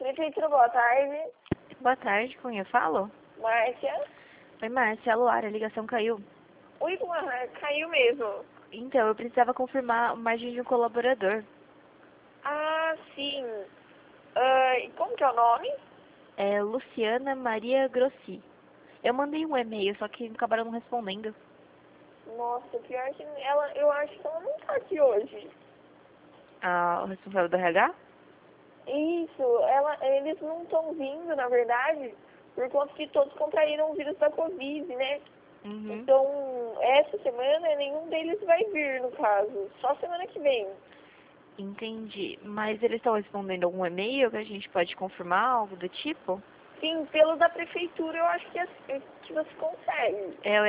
Prefeitura, boa tarde. Boa tarde, com quem eu falo? Márcia. Oi, Márcia, Luara, a ligação caiu. Oi, Luana, caiu mesmo. Então, eu precisava confirmar a margem de um colaborador. Ah, sim. E como que é o nome? É Luciana Maria Grossi. Eu mandei um e-mail, só que acabaram não respondendo. Nossa, pior que ela, eu acho que ela não tá aqui hoje. Ah, o responsável do RH? Isso, eles não estão vindo, na verdade, por conta que todos contraíram o vírus da Covid, né? Uhum. Então, essa semana nenhum deles vai vir, no caso. Só semana que vem. Entendi. Mas eles estão respondendo algum e-mail que a gente pode confirmar, algo do tipo? Sim, pelo da prefeitura eu acho que você consegue. É o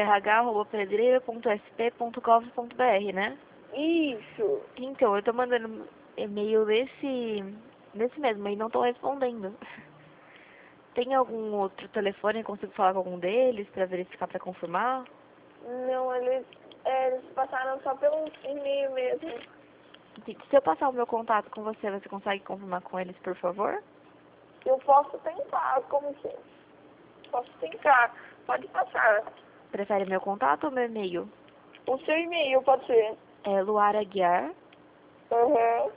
rh@pedreira.sp.gov.br, né? Isso. Então, eu tô mandando e-mail nesse mesmo e não tô respondendo. Tem algum outro telefone? Eu consigo falar com algum deles pra verificar, pra confirmar? Não, eles passaram só pelo e-mail mesmo. Se eu passar o meu contato com você, você consegue confirmar com eles, por favor? Eu posso tentar, como que? Posso tentar. Pode passar. Prefere meu contato ou meu e-mail? O seu e-mail pode ser. É luaraguiar6, Aham.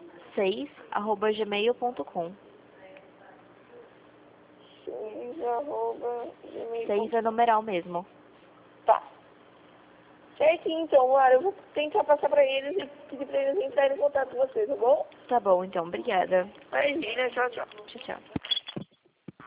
@gmail.com. X@gmail.com. 6 é numeral mesmo. Tá. Certinho, então, Lara. Eu vou tentar passar pra eles e pedir pra eles entrarem em contato com você, tá bom? Tá bom, então. Obrigada. Imagina, tchau, tchau. Tchau, tchau.